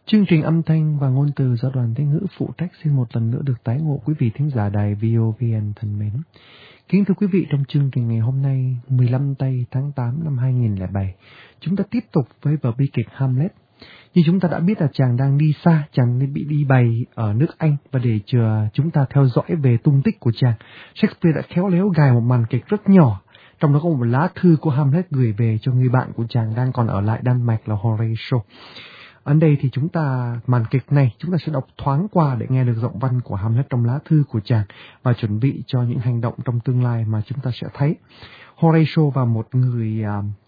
Chương trình âm thanh và ngôn từ do Đoàn Thanh Ngữ phụ trách xin một lần nữa được tái ngộ quý vị thính giả đài VOVN thân mến. Kính thưa quý vị, trong chương trình ngày hôm nay, 15 tây tháng 8 năm 2007, chúng ta tiếp tục với vở bi kịch Hamlet. Như chúng ta đã biết là chàng đang đi xa, chàng bị đi bày ở nước Anh, và để chờ chúng ta theo dõi về tung tích của chàng, Shakespeare đã khéo léo gài một màn kịch rất nhỏ. Trong đó có một lá thư của Hamlet gửi về cho người bạn của chàng đang còn ở lại Đan Mạch là Horatio. Ở đây thì màn kịch này chúng ta sẽ đọc thoáng qua để nghe được giọng văn của Hamlet trong lá thư của chàng và chuẩn bị cho những hành động trong tương lai mà chúng ta sẽ thấy. Horatio và một người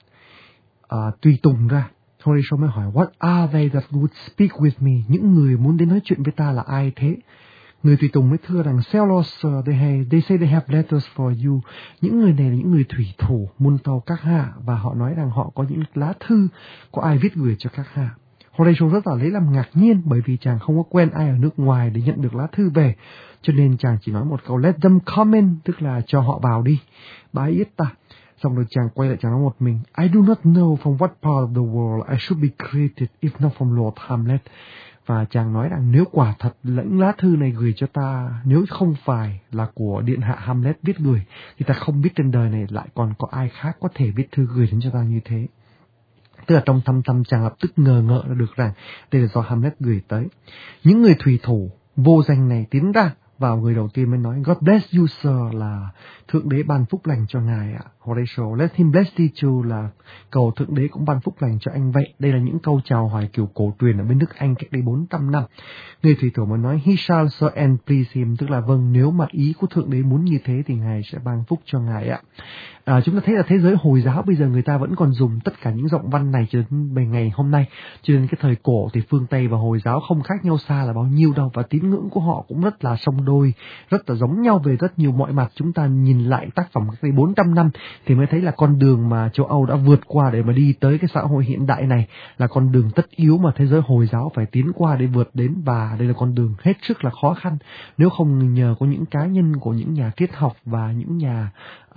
tùy tùng ra. Horatio mới hỏi, What are they that would speak with me? Những người muốn đến nói chuyện với ta là ai thế? Người tùy tùng mới thưa rằng, Sailors, they say they have letters for you. Những người này là những người thủy thủ muôn tàu các hạ, và họ nói rằng họ có những lá thư có ai viết gửi cho các hạ. Horatio rất là lấy làm ngạc nhiên, bởi vì chàng không có quen ai ở nước ngoài để nhận được lá thư về, cho nên chàng chỉ nói một câu let them come in, tức là cho họ vào đi, bái yết ta. Xong rồi chàng quay lại chàng nói một mình, I do not know from what part of the world I should be created if not from Lord Hamlet. Và chàng nói rằng nếu quả thật lãnh lá thư này gửi cho ta, nếu không phải là của điện hạ Hamlet viết gửi, thì ta không biết trên đời này lại còn có ai khác có thể viết thư gửi đến cho ta như thế. Tức là trong thâm tâm chàng lập tức ngờ ngợ được rằng đây là do Hamlet gửi tới. Những người thủy thủ vô danh này tiến ra, vào người đầu tiên mới nói, God bless you sir, là Thượng Đế ban phúc lành cho ngài ạ. Horatio, let him bless thee too, là cầu Thượng Đế cũng ban phúc lành cho anh vậy. Đây là những câu chào hỏi kiểu cổ truyền ở bên nước Anh cách đây 400 năm. Người thủy thủ mới nói, he shall so and please him, tức là vâng, nếu mà ý của Thượng Đế muốn như thế thì ngài sẽ ban phúc cho ngài ạ. Chúng ta thấy là thế giới Hồi giáo bây giờ người ta vẫn còn dùng tất cả những giọng văn này cho đến ngày hôm nay. Cho nên cái thời cổ thì phương Tây và Hồi giáo không khác nhau xa là bao nhiêu đâu, và tín ngưỡng của họ cũng rất là song đôi, rất là giống nhau về rất nhiều mọi mặt. Chúng ta nhìn lại tác phẩm cách đây 400 năm thì mới thấy là con đường mà châu Âu đã vượt qua để mà đi tới cái xã hội hiện đại này là con đường tất yếu mà thế giới Hồi giáo phải tiến qua để vượt đến, và đây là con đường hết sức là khó khăn. Nếu không nhờ có những cá nhân của những nhà triết học và những nhà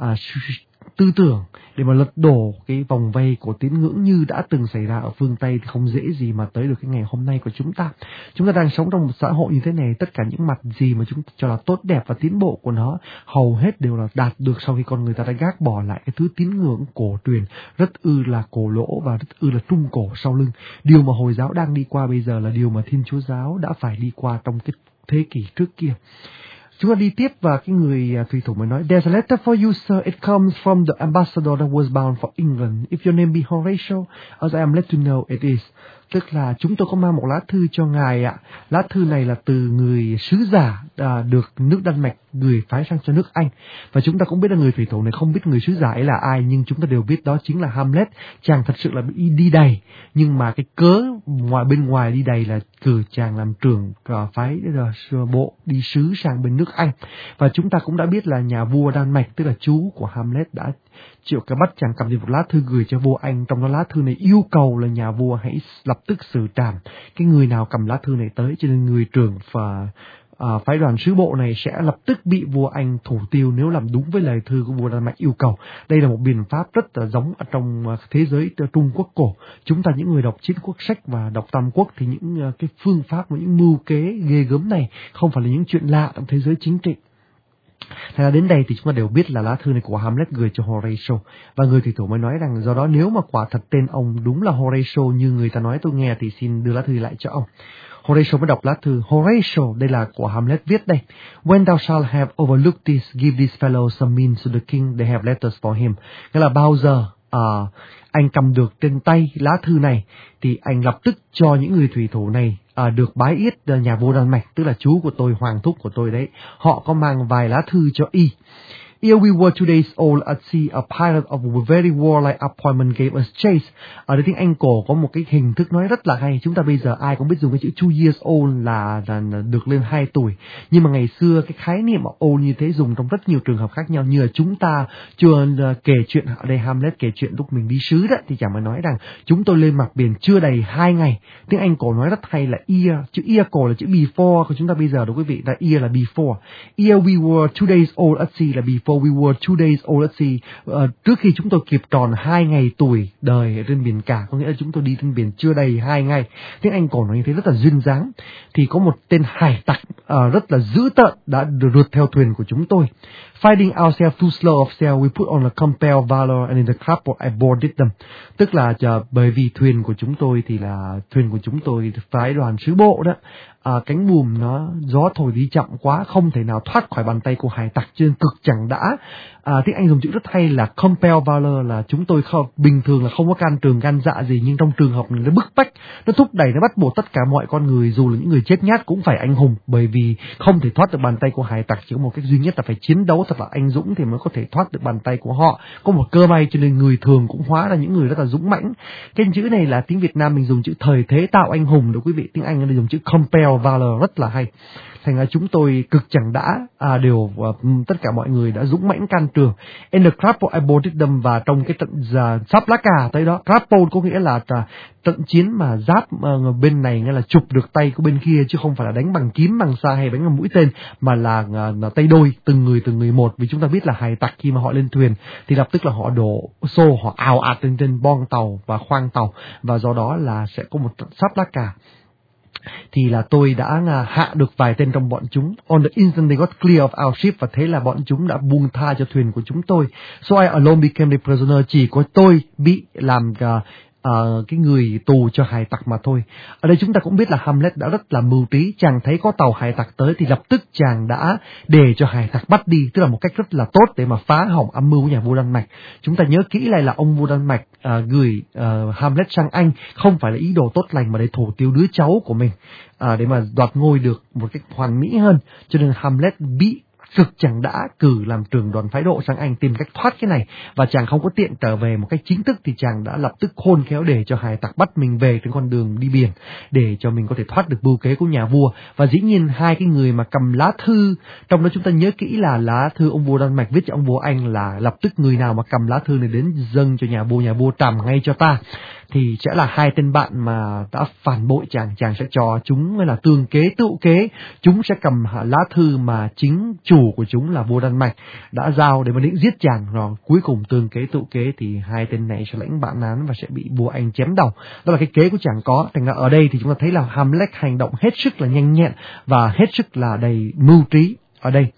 tư tưởng để mà lật đổ cái vòng vây của tín ngưỡng như đã từng xảy ra ở phương Tây thì không dễ gì mà tới được cái ngày hôm nay của chúng ta. Chúng ta đang sống trong một xã hội như thế này, tất cả những mặt gì mà chúng ta cho là tốt đẹp và tiến bộ của nó hầu hết đều là đạt được sau khi con người ta đã gác bỏ lại cái thứ tín ngưỡng cổ truyền rất là cổ lỗ và rất là trung cổ sau lưng. Điều mà Hồi giáo đang đi qua bây giờ là điều mà Thiên Chúa giáo đã phải đi qua trong cái thế kỷ trước kia. Chúng ta đi tiếp, và cái người thủy thủ mới nói, There's a letter for you, sir. It comes from the ambassador that was bound for England. If your name be Horatio, as I am led to know, it is. Tức là chúng tôi có mang một lá thư cho ngài ạ. Lá thư này là từ người sứ giả được nước Đan Mạch gửi phái sang cho nước Anh. Và chúng ta cũng biết là người thủy thủ này không biết người sứ giả ấy là ai, nhưng chúng ta đều biết đó chính là Hamlet. Chàng thật sự là bị đi đầy, nhưng mà cái cớ bên ngoài đi đầy là cử chàng làm trưởng phái bộ đi sứ sang bên nước Anh. Và chúng ta cũng đã biết là nhà vua Đan Mạch, tức là chú của Hamlet, đã chịu cái bắt chàng cầm đi một lá thư gửi cho vua Anh. Trong đó lá thư này yêu cầu là nhà vua hãy lập tức xử trảm cái người nào cầm lá thư này tới, cho nên người trưởng và phái đoàn sứ bộ này sẽ lập tức bị vua Anh thủ tiêu nếu làm đúng với lời thư của vua Đan Mạch yêu cầu. Đây là một biện pháp rất là giống ở trong thế giới Trung Quốc cổ. Chúng ta những người đọc chiến quốc sách và đọc Tam Quốc thì những cái phương pháp và những mưu kế ghê gớm này không phải là những chuyện lạ trong thế giới chính trị. Thế là đến đây thì chúng ta đều biết là lá thư này của Hamlet gửi cho Horatio, và người thủy thủ mới nói rằng do đó nếu mà quả thật tên ông đúng là Horatio như người ta nói tôi nghe thì xin đưa lá thư lại cho ông. Horatio mới đọc lá thư. Horatio, đây là của Hamlet viết đây. When thou shalt have overlooked this, give this fellow some means to the king, they have letters for him. Nghĩa là bao giờ anh cầm được trên tay lá thư này thì anh lập tức cho những người thủy thủ này được bái yết nhà vua Đan Mạch, tức là chú của tôi, hoàng thúc của tôi đấy. Họ có mang vài lá thư cho y. Ere we were 2 days old at sea, a pirate of a very warlike appointment gave us chase. Ở đây tiếng Anh cổ có một cái hình thức nói rất là hay. Chúng ta bây giờ ai cũng biết dùng cái chữ 2 years old là được lên 2 tuổi. Nhưng mà ngày xưa cái khái niệm old như thế dùng trong rất nhiều trường hợp khác nhau. Như là chúng ta chưa kể chuyện, ở đây Hamlet kể chuyện lúc mình đi sứ đó, thì chẳng phải nói rằng chúng tôi lên mặt biển chưa đầy 2 ngày. Tiếng Anh cổ nói rất hay là year. Chữ year cổ là chữ before của chúng ta bây giờ đó quý vị. Là year là before. Ere we were 2 days old at sea là before. before we were 2 days old at sea. Trước khi chúng tôi kịp tròn 2 ngày tuổi đời ở trên biển cả, có nghĩa là chúng tôi đi trên biển chưa đầy 2 ngày. Tiếng Anh cổ nói như thế rất là duyên dáng. Thì có một tên hải tặc rất là dữ tợn đã rượt theo thuyền của chúng tôi. Finding ourselves too slow of sail, we put on a compelled valor and in the crapboat I boarded them. Tức là bởi vì thuyền của chúng tôi thì là thuyền của chúng tôi phái đoàn sứ bộ đó. Cánh buồm nó gió thổi đi chậm quá, không thể nào thoát khỏi bàn tay của hải tặc, cho nên cực chẳng đã. Tiếng Anh dùng chữ rất hay là compelled valor, là chúng tôi bình thường là không có can trường can dạ gì, nhưng trong trường hợp này nó bức bách, nó thúc đẩy, nó bắt buộc tất cả mọi con người, dù là những người chết nhát cũng phải anh hùng, bởi vì không thể thoát được bàn tay của hải tặc, chỉ có một cách duy nhất là phải chiến đấu thật là anh dũng thì mới có thể thoát được bàn tay của họ. Có một cơ may cho nên người thường cũng hóa ra những người rất là dũng mãnh. Cái chữ này là tiếng Việt Nam mình dùng chữ thời thế tạo anh hùng đó quý vị, tiếng Anh nó dùng chữ compelled valor rất là hay. Thành ra chúng tôi cực chẳng đã tất cả mọi người đã dũng mãnh can trường. In the crapboat I boarded them, và trong cái trận giáp lá cà tới đó, crapboat có nghĩa là trận chiến mà giáp bên này nghĩa là chụp được tay của bên kia, chứ không phải là đánh bằng kiếm, bằng xa hay đánh bằng mũi tên, mà là tay đôi, từng người một. Vì chúng ta biết là hải tặc khi mà họ lên thuyền thì lập tức là họ đổ xô, họ ào ạt trên boong tàu và khoang tàu, và do đó là sẽ có một trận giáp lá cà. Thì là tôi đã hạ được vài tên trong bọn chúng. On the instant they got clear of our ship, và thế là bọn chúng đã buông tha cho thuyền của chúng tôi. So I alone became the prisoner, chỉ có tôi bị làm cái người tù cho hải tặc mà thôi. Ở đây chúng ta cũng biết là Hamlet đã rất là mưu trí. Chàng thấy có tàu hải tặc tới thì lập tức chàng đã để cho hải tặc bắt đi, tức là một cách rất là tốt để mà phá hỏng âm mưu của nhà vua Đan Mạch. Chúng ta nhớ kỹ lại là ông vua Đan Mạch gửi Hamlet sang Anh không phải là ý đồ tốt lành, mà để thủ tiêu đứa cháu của mình, để mà đoạt ngôi được một cách hoàn mỹ hơn. Cho nên Hamlet bị cực chẳng đã cử làm trưởng đoàn phái độ sang Anh tìm cách thoát cái này, và chàng không có tiện trở về một cách chính thức thì chàng đã lập tức khôn khéo để cho hải tặc bắt mình về trên con đường đi biển, để cho mình có thể thoát được mưu kế của nhà vua. Và dĩ nhiên hai cái người mà cầm lá thư, trong đó chúng ta nhớ kỹ là lá thư ông vua Đan Mạch viết cho ông vua Anh là lập tức người nào mà cầm lá thư này đến dâng cho nhà vua trảm ngay cho ta, thì sẽ là hai tên bạn mà đã phản bội chàng sẽ cho chúng là tương kế tự kế. Chúng sẽ cầm lá thư mà chính chủ của chúng là vua Đan Mạch đã giao để mà định giết chàng, rồi cuối cùng tương kế tự kế thì hai tên này sẽ lãnh bản án và sẽ bị vua Anh chém đầu. Đó là cái kế của chàng có. Thành ra ở đây thì chúng ta thấy là Hamlet hành động hết sức là nhanh nhẹn và hết sức là đầy mưu trí ở đây.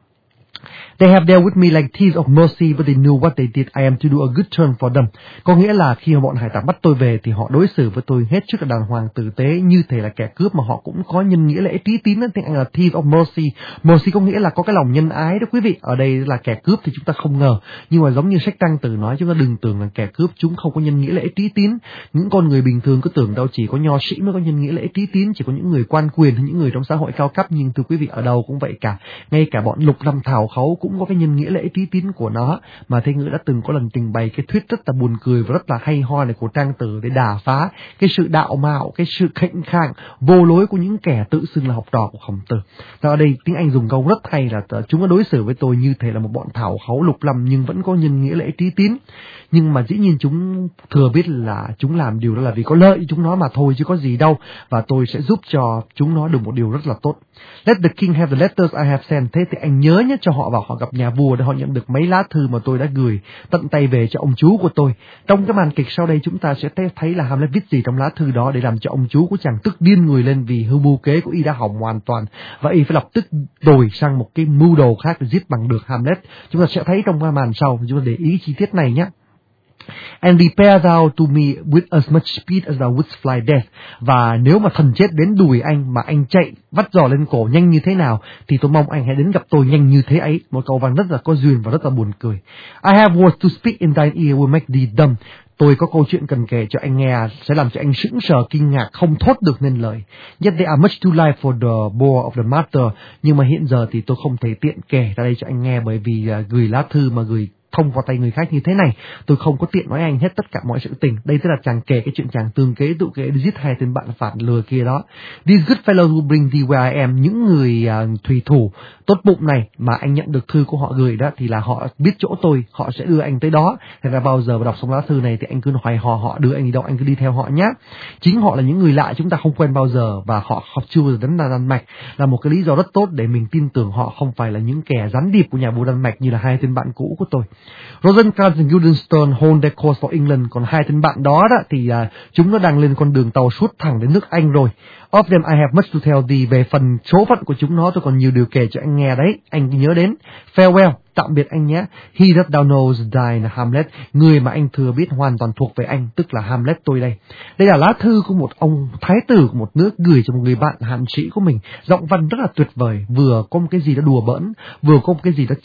They have dealt with me like thieves of mercy, but they knew what they did. I am to do a good turn for them. Có nghĩa là khi mà bọn hải tặc bắt tôi về thì họ đối xử với tôi hết sức là đàng hoàng tử tế, như thể là kẻ cướp, mà họ cũng có nhân nghĩa lễ trí tín. Tiếng Anh là thieves of mercy. Mercy có nghĩa là có cái lòng nhân ái đó quý vị. Ở đây là kẻ cướp thì chúng ta không ngờ, nhưng mà giống như sách Trang Tử nói, chúng ta đừng tưởng là kẻ cướp chúng không có nhân nghĩa lễ trí tín. Những con người bình thường cứ tưởng đâu chỉ có nho sĩ mới có nhân nghĩa lễ trí tín, chỉ có những người quan quyền hay những người trong xã hội cao cấp, nhưng thưa quý vị ở đâu cũng vậy cả. Ngay cả bọn Lục Lâm Thảo Khấu cũng có cái nhân nghĩa lễ trí tín của nó. Mà Thế Ngữ đã từng có lần trình bày cái thuyết rất là buồn cười và rất là hay ho này của Trang Tử để đả phá cái sự đạo mạo, cái sự khệnh khạng vô lối của những kẻ tự xưng là học trò của Khổng Tử. Và ở đây tiếng Anh dùng câu rất hay là chúng đã đối xử với tôi như thể là một bọn thảo khấu lục lâm, nhưng vẫn có nhân nghĩa lễ trí tín. Nhưng mà dĩ nhiên chúng thừa biết là chúng làm điều đó là vì có lợi cho chúng nó mà thôi, chứ có gì đâu. Và tôi sẽ giúp cho chúng nó được một điều rất là tốt. Let the king have the letters I have sent. Thế thì anh nhớ nhé cho họ vào họ gặp nhà vua để họ nhận được mấy lá thư mà tôi đã gửi tận tay về cho ông chú của tôi. Trong cái màn kịch sau đây chúng ta sẽ thấy là Hamlet viết gì trong lá thư đó để làm cho ông chú của chàng tức điên người lên vì mưu kế của y đã hỏng hoàn toàn, và y phải lập tức đổi sang một cái mưu đồ khác để giết bằng được Hamlet. Chúng ta sẽ thấy trong cái màn sau, chúng ta để ý chi tiết này nhé. And repair thou to me with as much speed as thou wouldst fly death. Và nếu mà thần chết đến đùi anh mà anh chạy vắt giò lên cổ nhanh như thế nào thì tôi mong anh hãy đến gặp tôi nhanh như thế ấy. Một câu văn rất là có duyên và rất là buồn cười. I have words to speak in thine ear will make thee dumb. Tôi có câu chuyện cần kể cho anh nghe sẽ làm cho anh sững sờ kinh ngạc không thốt được nên lời. Yet they are much too light for the bore of the matter. Nhưng mà hiện giờ thì tôi không thể tiện kể ra đây cho anh nghe, bởi vì gửi lá thư mà gửi thông vào tay người khác như thế này. Tôi không có tiện nói anh hết tất cả mọi sự tình. Đây tức là chàng kể cái chuyện chàng tường kế tự kế đi giết hai tên bạn phản lừa kia đó. These good fellows will bring thee where I am. Những người thủy thủ tốt bụng này mà anh nhận được thư của họ gửi đó thì là họ biết chỗ tôi, họ sẽ đưa anh tới đó. Thế là bao giờ mà đọc xong lá thư này thì anh cứ hỏi họ đưa anh đi đâu, anh cứ đi theo họ nhé. Chính họ là những người lạ chúng ta không quen bao giờ và họ chưa bao giờ đến Đan Mạch, là một cái lý do rất tốt để mình tin tưởng họ không phải là những kẻ gián điệp của nhà vua Đan Mạch như là hai tên bạn cũ của tôi. Rosencrantz and Guildenstern hold their course for England. Còn hai tên bạn đó thì chúng nó đang lên con đường tàu suốt thẳng đến nước Anh rồi. Of them I have much to tell thee. Về phần số phận của chúng nó tôi còn nhiều điều kể cho anh nghe đấy. Anh nhớ đến. Farewell, tạm biệt anh nhé. He that thou knows died, Hamlet. Người mà anh thừa biết hoàn toàn thuộc về anh, tức là Hamlet tôi đây. Đây là lá thư của một ông thái tử của một nước gửi cho một người bạn hạn sĩ của mình. Giọng văn rất là tuyệt vời, vừa có một cái gì đó đùa bỡn, vừa có một cái gì đó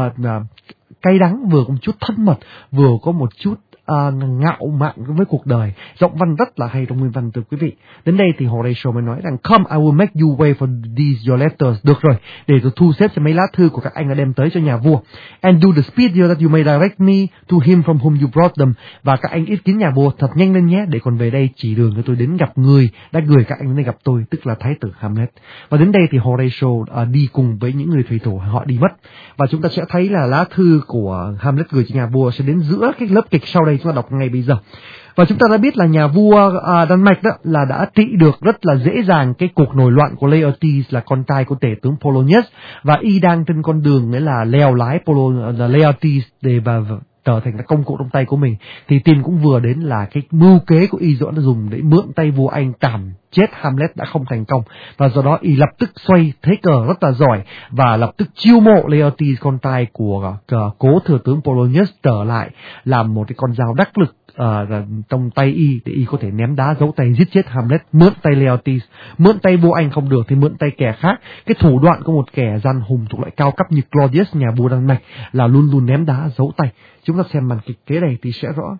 cay đắng, vừa có một chút thân mật, vừa có một chút ngạo mạn với cuộc đời. Giọng văn rất là hay trong nguyên văn, thưa quý vị. Đến đây thì Horatio mới nói rằng come, I will make you wait for these your letters. Được rồi, để tôi thu xếp cho mấy lá thư của các anh đã đem tới cho nhà vua. And do the speed that you may direct me to him from whom you brought them. Và các anh ý kiến nhà vua thật nhanh lên nhé, để còn về đây chỉ đường cho tôi đến gặp người đã gửi các anh đến đây gặp tôi, tức là thái tử Hamlet. Và đến đây thì Horatio đi cùng với những người thủy thủ, họ đi mất. Và chúng ta sẽ thấy là lá thư của Hamlet gửi cho nhà vua sẽ đến giữa cái lớp kịch sau đây chúng ta đọc ngay bây giờ. Và chúng ta đã biết là nhà vua Đan Mạch đó là đã trị được rất là dễ dàng cái cuộc nổi loạn của Laertes, là con trai của tể tướng Polonius, và y đang trên con đường đấy là lèo lái Laertes để trở thành cái công cụ trong tay của mình. Thì tin cũng vừa đến là cái mưu kế của y đã dùng để mượn tay vua Anh cảm chết Hamlet đã không thành công, và do đó y lập tức xoay thế cờ rất là giỏi và lập tức chiêu mộ Laertes, con trai của cố thừa tướng Polonius, trở lại làm một cái con dao đắc lực trong tay y để y có thể ném đá giấu tay giết chết Hamlet. Mượn tay Laertes, mượn tay vua Anh không được thì mượn tay kẻ khác. Cái thủ đoạn của một kẻ gian hùng thuộc loại cao cấp như Claudius, nhà vua Đan Mạch, là luôn luôn ném đá giấu tay. Chúng ta xem màn kịch kế này thì sẽ rõ.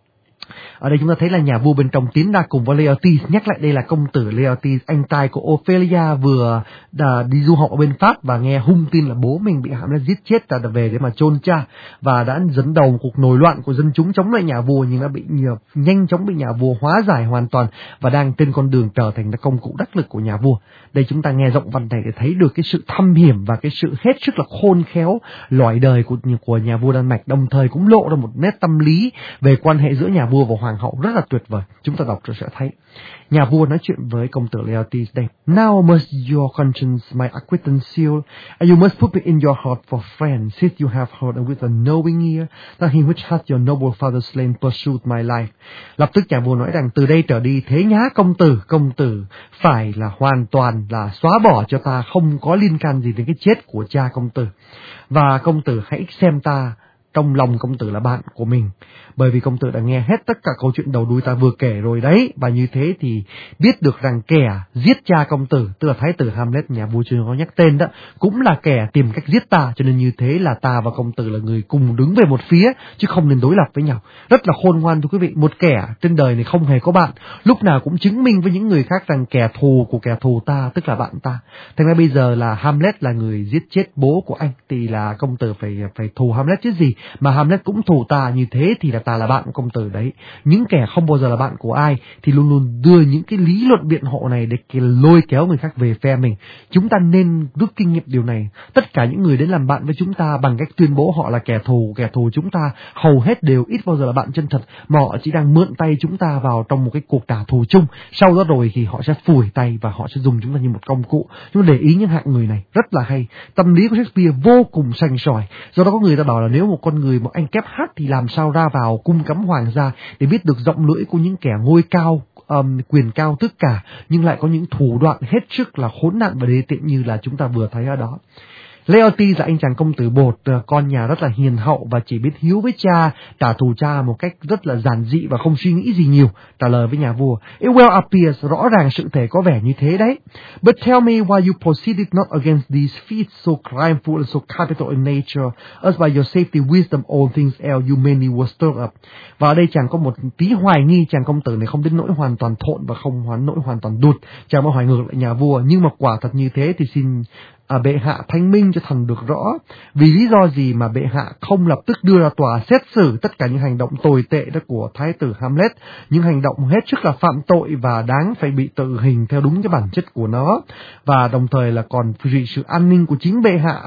Ở đây chúng ta thấy là nhà vua bên trong tiến ra cùng với Laertes. Nhắc lại đây là công tử Laertes, anh trai của Ophelia, vừa đi du học ở bên Pháp và nghe hung tin là bố mình bị Hamlet giết chết, đã về để mà chôn cha, và đã dẫn đầu một cuộc nổi loạn của dân chúng chống lại nhà vua, nhưng đã bị nhanh chóng bị nhà vua hóa giải hoàn toàn và đang trên con đường trở thành công cụ đắc lực của nhà vua. Đây chúng ta nghe giọng văn này để thấy được cái sự thâm hiểm và cái sự hết sức là khôn khéo lõi đời của nhà vua Đan Mạch, đồng thời cũng lộ ra một nét tâm lý về quan hệ giữa nhà vua và hoàng hậu rất là tuyệt vời. Chúng ta đọc rồi sẽ thấy. Nhà vua nói chuyện với công tử Laertes đây. Now must your conscience my acquittance seal, and you must put me in your heart for friend, since you have heard with a knowing ear that he which hath your noble father slain pursued my life. Lập tức nhà vua nói rằng từ đây trở đi thế nhá công tử phải là hoàn toàn là xóa bỏ cho ta, không có liên can gì đến cái chết của cha công tử. Và công tử hãy xem ta trong lòng công tử là bạn của mình, bởi vì công tử đã nghe hết tất cả câu chuyện đầu đuôi ta vừa kể rồi đấy, và như thế thì biết được rằng kẻ giết cha công tử, tức là thái tử Hamlet, nhà vua chưa có nhắc tên đó, cũng là kẻ tìm cách giết ta, cho nên như thế là ta và công tử là người cùng đứng về một phía, chứ không nên đối lập với nhau. Rất là khôn ngoan thưa quý vị, một kẻ trên đời này không hề có bạn, lúc nào cũng chứng minh với những người khác rằng kẻ thù của kẻ thù ta, tức là bạn ta. Thành ra bây giờ là Hamlet là người giết chết bố của anh, thì là công tử phải thù Hamlet chứ gì, mà Hamlet cũng thù ta, như thế thì là ta là bạn của công tử đấy. Những kẻ không bao giờ là bạn của ai thì luôn luôn đưa những cái lý luận biện hộ này để lôi kéo người khác về phe mình. Chúng ta nên rút kinh nghiệm điều này. Tất cả những người đến làm bạn với chúng ta bằng cách tuyên bố họ là kẻ thù chúng ta, hầu hết đều ít bao giờ là bạn chân thật, mà họ chỉ đang mượn tay chúng ta vào trong một cái cuộc trả thù chung. Sau đó rồi thì họ sẽ phủi tay và họ sẽ dùng chúng ta như một công cụ. Chúng ta để ý những hạng người này rất là hay. Tâm lý của Shakespeare vô cùng sành sỏi. Do đó có người ta bảo là nếu một con người, một anh kép hát thì làm sao ra vào cung cấm hoàng gia để biết được giọng lưỡi của những kẻ ngôi cao, quyền cao tước cả, nhưng lại có những thủ đoạn hết sức là khốn nạn và đê tiện như là chúng ta vừa thấy ở đó. Laertes là anh chàng công tử bột, con nhà rất là hiền hậu và chỉ biết hiếu với cha, trả thù cha một cách rất là giản dị và không suy nghĩ gì nhiều, trả lời với nhà vua. It well appears, rõ ràng sự thể có vẻ như thế đấy. But tell me why you proceeded not against these feats so crimeful and so capital in nature, as by your safety, wisdom, all things else you mainly were stirred up. Và ở đây chàng có một tí hoài nghi, chàng công tử này không đến nỗi hoàn toàn thộn và không nỗi hoàn toàn đụt. Chàng mới hỏi ngược lại nhà vua, nhưng mà quả thật như thế thì xin bệ hạ thanh minh cho thần được rõ, vì lý do gì mà bệ hạ không lập tức đưa ra tòa xét xử tất cả những hành động tồi tệ đó của thái tử Hamlet, những hành động hết sức là phạm tội và đáng phải bị tử hình theo đúng cái bản chất của nó, và đồng thời là còn vì sự an ninh của chính bệ hạ,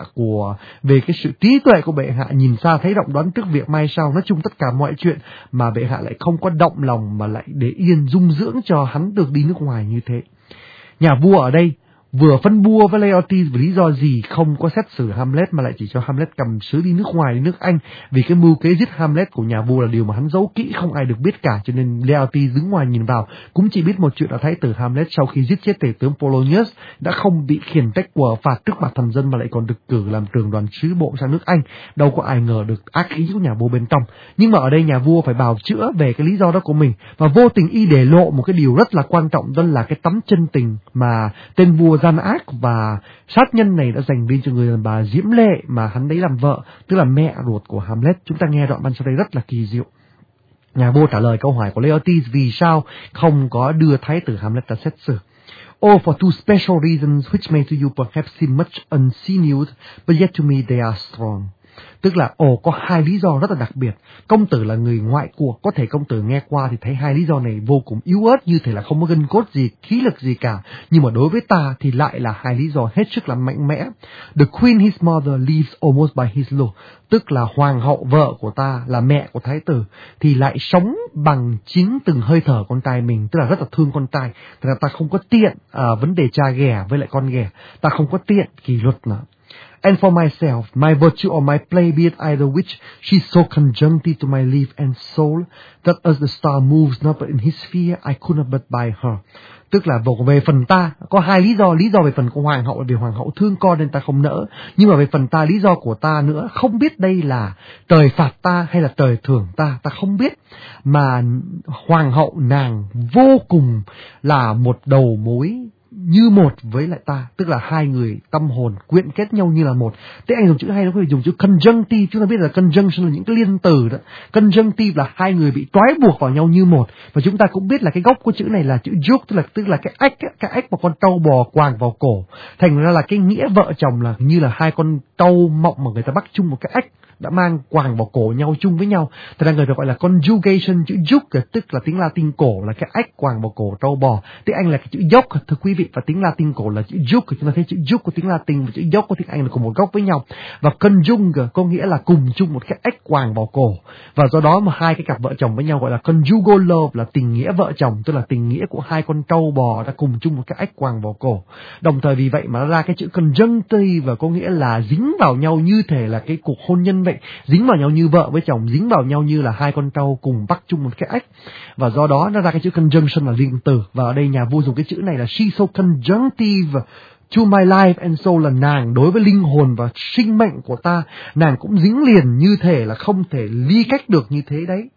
về cái sự trí tuệ của bệ hạ, nhìn xa thấy rộng đoán trước việc mai sau, nói chung tất cả mọi chuyện mà bệ hạ lại không có động lòng mà lại để yên dung dưỡng cho hắn được đi nước ngoài như thế. Nhà vua ở đây vừa phân bua với Laertes vì lý do gì không có xét xử Hamlet mà lại chỉ cho Hamlet cầm sứ đi nước ngoài, đi nước Anh, vì cái mưu kế giết Hamlet của nhà vua là điều mà hắn giấu kỹ không ai được biết cả, cho nên Laertes đứng ngoài nhìn vào cũng chỉ biết một chuyện là thái tử Hamlet sau khi giết chết tể tướng Polonius đã không bị khiển trách của phạt trước mặt thần dân mà lại còn được cử làm trưởng đoàn sứ bộ sang nước Anh. Đâu có ai ngờ được ác ý của nhà vua bên trong. Nhưng mà ở đây nhà vua phải bào chữa về cái lý do đó của mình, và vô tình y để lộ một cái điều rất là quan trọng, đó là cái tấm chân tình mà tên vua gian ác và sát nhân này đã dành riêng cho người đàn bà Diễm Lệ mà hắn đấy làm vợ, tức là mẹ ruột của Hamlet. Chúng ta nghe đoạn văn sau đây rất là kỳ diệu. Nhà vua trả lời câu hỏi của Laertes vì sao không có đưa thái tử Hamlet ra xét xử. Oh, for two special reasons which may to you perhaps seem much unseemly, but yet to me they are strong. Tức là có hai lý do rất là đặc biệt. Công tử là người ngoại cuộc, có thể công tử nghe qua thì thấy hai lý do này vô cùng yếu ớt, như thể là không có gân cốt gì, khí lực gì cả. Nhưng mà đối với ta thì lại là hai lý do hết sức là mạnh mẽ. The queen his mother lives almost by his law, tức là hoàng hậu vợ của ta là mẹ của thái tử thì lại sống bằng chính từng hơi thở con trai mình, tức là rất là thương con trai. Tức là ta không có tiện vấn đề cha ghẻ với lại con ghẻ, ta không có tiện kỷ luật nữa. And for myself, my virtue or my play, be it either which, she's so conjunctive to my life and soul, that as the star moves not but in his sphere, I could not but by her. Tức là về phần ta, có hai lý do về phần của hoàng hậu là vì hoàng hậu thương con nên ta không nỡ, nhưng mà về phần ta, lý do của ta nữa, không biết đây là trời phạt ta hay là trời thưởng ta không biết, mà hoàng hậu nàng vô cùng là một đầu mối như một với lại ta, tức là hai người tâm hồn quyện kết nhau như là một. Thế anh dùng chữ hay, nó có thể dùng chữ conjunctive. Chúng ta biết là conjunction là những cái liên từ đó. Conjunctive là hai người bị trói buộc vào nhau như một. Và chúng ta cũng biết là cái gốc của chữ này là chữ juk, tức là cái ếch mà con trâu bò quàng vào cổ. Thành ra là cái nghĩa vợ chồng là như là hai con trâu mộng mà người ta bắt chung một cái ếch đã mang quàng vào cổ nhau chung với nhau. Thật ra người ta gọi là conjugation, chữ juk tức là tiếng Latin cổ là cái ếch quàng vào cổ trâu bò. Tiếng Anh là cái chữ yoke, thưa quý vị, và tiếng Latin cổ là chữ juk. Chúng ta thấy chữ juk của tiếng Latin và chữ yoke của tiếng Anh là cùng một gốc với nhau. Và conjunct có nghĩa là cùng chung một cái ếch quàng vào cổ. Và do đó mà hai cái cặp vợ chồng với nhau gọi là conjugal love, là tình nghĩa vợ chồng, tức là tình nghĩa của hai con trâu bò đã cùng chung một cái ếch quàng vào cổ. Đồng thời vì vậy mà nó ra cái chữ conjunctive, và có nghĩa là dính vào nhau như thể là cái cuộc hôn nhân vậy, dính vào nhau như vợ với chồng, dính vào nhau như là hai con trâu cùng bắt chung một cái ếch. Và do đó nó ra cái chữ conjunction là liên từ. Và ở đây nhà vua dùng cái chữ này là she's so conjunctive to my life and soul, là nàng đối với linh hồn và sinh mệnh của ta, nàng cũng dính liền như thể là không thể ly cách được như thế đấy.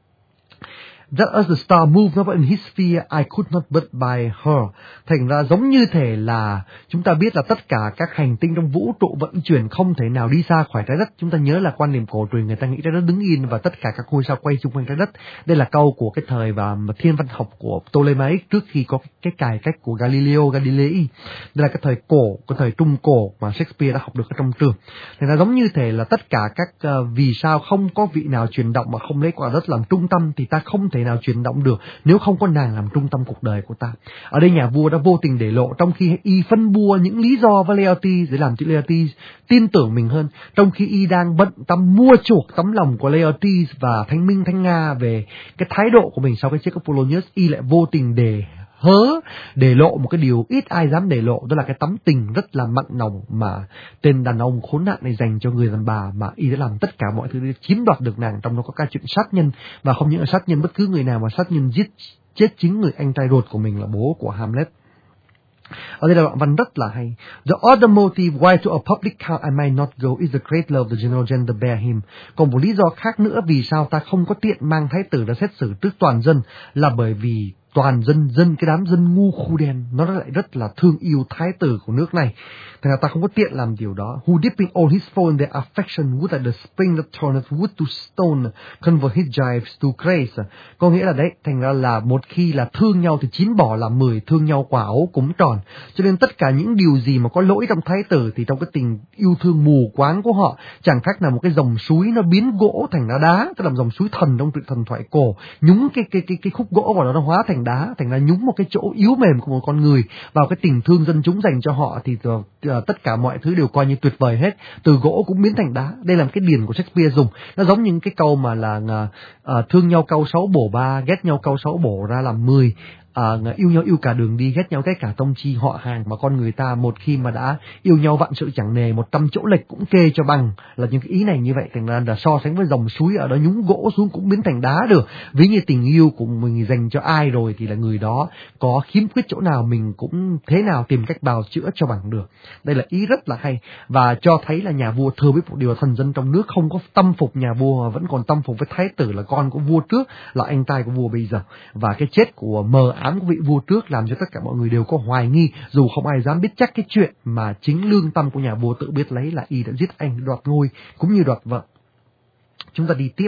That as the star moved not in his sphere, I could not but by her. Thành ra giống như thể là chúng ta biết là tất cả các hành tinh trong vũ trụ vận chuyển không thể nào đi xa khỏi trái đất. Chúng ta nhớ là quan niệm cổ truyền người ta nghĩ trái đất đứng yên và tất cả các ngôi sao quay xung quanh trái đất. Đây là câu của cái thời và thiên văn học của Ptolemaic trước khi có cái cải cách của Galileo Galilei. Đây là cái thời cổ, cái thời trung cổ mà Shakespeare đã học được ở trong trường. Thành ra giống như thể là tất cả các vì sao không có vị nào chuyển động mà không lấy quả đất làm trung tâm, thì ta không thể nào chuyển động được nếu không có nàng làm trung tâm cuộc đời của ta. Ở đây nhà vua đã vô tình để lộ, trong khi y phân bua những lý do với Laertes để làm cho Laertes tin tưởng mình hơn, trong khi y đang bận tâm mua chuộc tấm lòng của Laertes và Thánh Minh Thánh Nga về cái thái độ của mình sau cái chết của Polonius, y lại vô tình để lộ một cái điều ít ai dám để lộ, đó là cái tấm tình rất là mặn nồng mà tên đàn ông khốn nạn này dành cho người đàn bà, mà y đã làm tất cả mọi thứ để chiếm đoạt được nàng. Trong đó có cả chuyện sát nhân, và không những là sát nhân bất cứ người nào, mà sát nhân giết chết chính người anh trai ruột của mình là bố của Hamlet. Ở đây là đoạn văn rất là hay. The other motive why to a public count I might not go is the great love the general gender bear him. Còn một lý do khác nữa vì sao ta không có tiện mang thái tử ra xét xử trước toàn dân là bởi vì toàn cái đám dân ngu khu đen nó lại rất là thương yêu thái tử của nước này. Thành ra ta không có tiện làm điều đó. Who dipping all his foe in their affection would at the spring that turneth wood to stone convert his gyves to grace. Có nghĩa là đấy, thành ra là một khi là thương nhau thì 9 bỏ làm 10, thương nhau quả ấu cúng tròn. Cho nên tất cả những điều gì mà có lỗi trong thái tử thì trong cái tình yêu thương mù quáng của họ chẳng khác nào một cái dòng suối nó biến gỗ thành đá, tức là dòng suối thần trong thần thoại cổ, nhúng cái khúc gỗ vào đó nó hóa thành đá, thành ra nhúng một cái chỗ yếu mềm của một con người vào cái tình thương dân chúng dành cho họ thì tất cả mọi thứ đều coi như tuyệt vời hết, từ gỗ cũng biến thành đá. Đây là một cái điển của Shakespeare dùng, nó giống như cái câu mà là thương nhau cau 6 bổ 3, ghét nhau cau 6 bổ ra làm 10. Yêu nhau yêu cả đường đi, ghét nhau ghét cả tông chi họ hàng. Mà con người ta một khi mà đã yêu nhau vạn sự chẳng nề, 100 chỗ lệch cũng kê cho bằng, là những cái ý này như vậy. Thành ra là so sánh với dòng suối ở đó nhúng gỗ xuống cũng biến thành đá được. Ví như tình yêu của mình dành cho ai rồi thì là người đó có khiếm khuyết chỗ nào mình cũng thế nào tìm cách bào chữa cho bằng được. Đây là ý rất là hay và cho thấy là nhà vua thừa biết một điều, thần dân trong nước không có tâm phục nhà vua mà vẫn còn tâm phục với thái tử là con của vua trước, là anh trai của vua bây giờ. Và cái chết của mờ ám của vị vua trước làm cho tất cả mọi người đều có hoài nghi, dù không ai dám biết chắc cái chuyện mà chính lương tâm của nhà vua tự biết lấy là y đã giết anh, đoạt ngôi cũng như đoạt vợ. Chúng ta đi tiếp.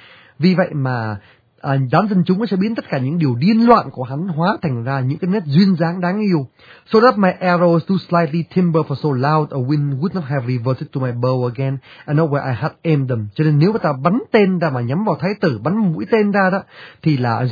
Vì vậy mà đám dân chúng sẽ biến tất cả những điều điên loạn của hắn hóa thành ra những cái nét duyên dáng đáng yêu. So that my arrows too slightly timber for so loud a wind would not have reverted to my bow again and not where I had aimed them. Cho nên nếu ta bắn tên ra mà nhắm vào thái tử, bắn mũi tên ra đó thì là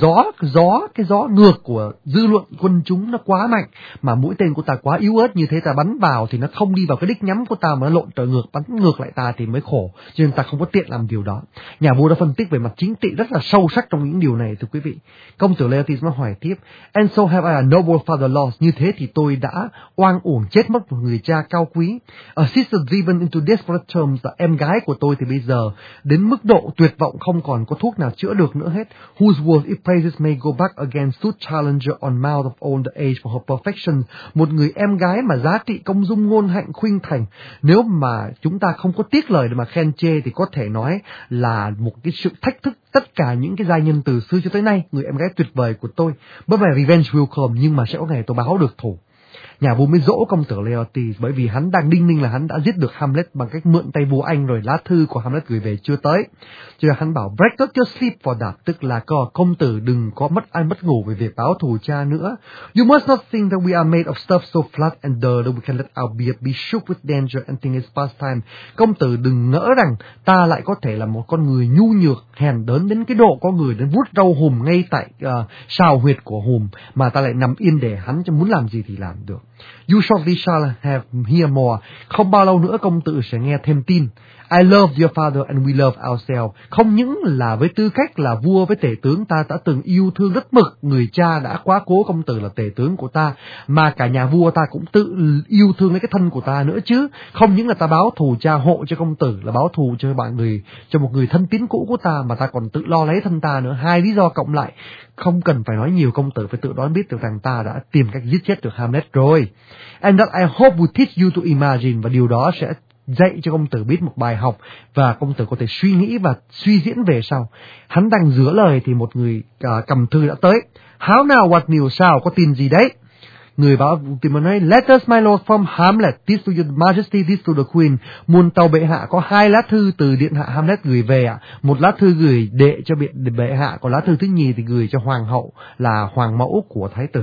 cái gió ngược của dư luận quân chúng nó quá mạnh, mà mũi tên của ta quá yếu ớt, như thế ta bắn vào thì nó không đi vào cái đích nhắm của ta mà nó lộn trở ngược, bắn ngược lại ta thì mới khổ. Cho nên ta không có tiện làm điều đó. Nhà vua đã phân tích về mặt chính trị rất là sâu sắc trong những điều này, thưa quý vị. Công tử Laertes nó hỏi tiếp: And so have I a noble father lost. Như thế thì tôi đã oan uổng chết mất một người cha cao quý. A sister driven into desperate terms. Là em gái của tôi thì bây giờ đến mức độ tuyệt vọng không còn có thuốc nào chữa được nữa hết. Whose worth if praises may go back again stood challenger on mouth of all the age for her perfection. Một người em gái mà giá trị công dung ngôn hạnh khuynh thành, nếu mà chúng ta không có tiếc lời để mà khen chê thì có thể nói là một cái sự thách thức tất cả những cái giai nhân từ xưa cho tới nay. Người em gái tuyệt vời của tôi, bởi vì revenge will come, nhưng mà sẽ có ngày tôi báo được thù. Nhà vua mới dỗ công tử Laertes, bởi vì hắn đang đinh ninh là hắn đã giết được Hamlet bằng cách mượn tay vua Anh rồi lá thư của Hamlet gửi về chưa tới. Cho nên hắn bảo break up your sleep for that, tức là công tử đừng có mất ngủ về việc báo thù cha nữa. You must not think that we are made of stuff so flat and dull that we can let our beard be shook with danger and think it's pastime. Công tử đừng ngỡ rằng ta lại có thể là một con người nhu nhược hèn đớn đến cái độ có người đến vuốt râu hùm ngay tại sào huyệt của hùm mà ta lại nằm yên để hắn cho muốn làm gì thì làm được. You shortly shall have hear more. Không bao lâu nữa công tử sẽ nghe thêm tin. I love your father and we love ourselves. Không những là với tư cách là vua với tể tướng, ta đã từng yêu thương rất mực người cha đã quá cố công tử là tể tướng của ta, mà cả nhà vua ta cũng tự yêu thương lấy cái thân của ta nữa chứ. Không những là ta báo thù cha hộ cho công tử, là báo thù cho cho một người thân tín cũ của ta, mà ta còn tự lo lấy thân ta nữa. Hai lý do cộng lại, không cần phải nói nhiều, công tử phải tự đoán biết được rằng ta đã tìm cách giết chết được Hamlet rồi. And that I hope will teach you to imagine, và điều đó sẽ dạy cho công tử biết một bài học và công tử có thể suy nghĩ và suy diễn về sau. Hắn đang giữa lời thì một người cầm thư đã tới. How now, what news? Sao, có tin gì đấy? Người báo tìm mà nói, letters my lord from Hamlet, this to your majesty, this to the queen. Muôn tàu bệ hạ có 2 lá thư từ điện hạ Hamlet gửi về ạ. Một lá thư gửi đệ cho bệ hạ, còn lá thư thứ nhì thì gửi cho hoàng hậu là hoàng mẫu của thái tử.